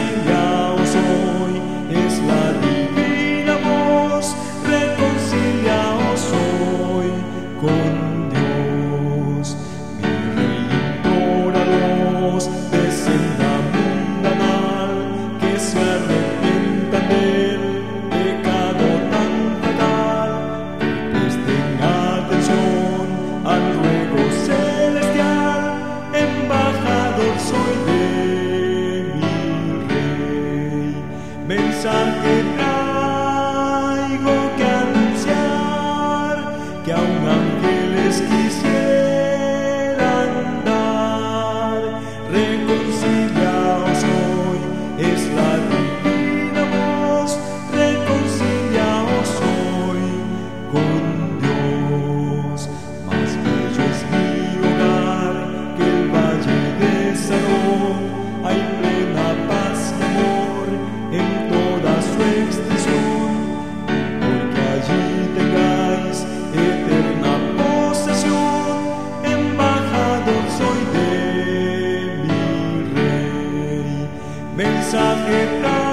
reconciliaos hoy, es la divina voz, reconciliaos hoy con Dios. Mi Rey implora a los de senda mundanal que se arrepientan del pecado tan fatal, que presten atención al ruego celestial. Embajador soy de mi Rey, mensaje traigo que anunciar, que aún ángeles quisieran dar. Reconciliaos hoy, es la divina voz, reconciliaos hoy con Dios. Más bello es mi hogar que el valle de Sarón, hay plena paz y amor en toda su extensión, porque allí tengáis eterna posesión. Embajador soy de mi Rey, mensaje